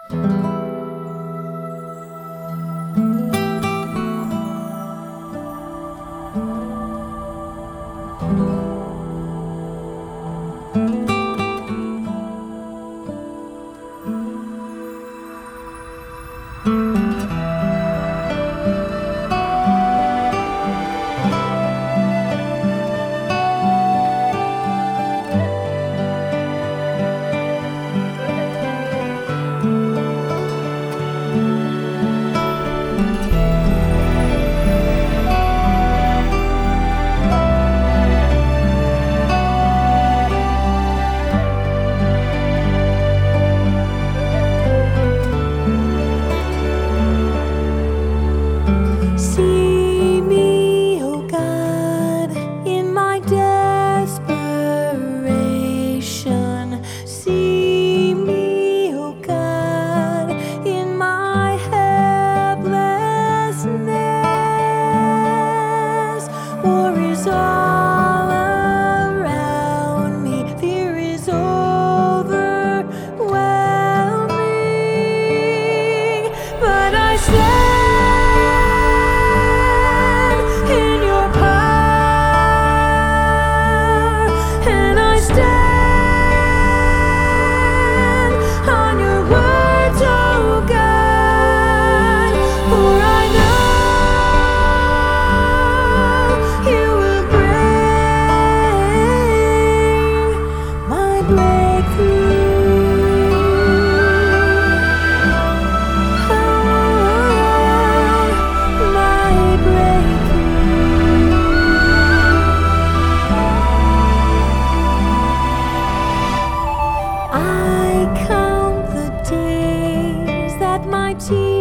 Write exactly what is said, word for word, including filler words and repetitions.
See me, oh God, in my desperation. See me, oh God, in my helplessness. War is all around me, fear is overwhelming, but I stand in your power, and I stand on your words, oh God, for I know you will bring my breakthrough. Oh, my breakthrough. I count the days that my tears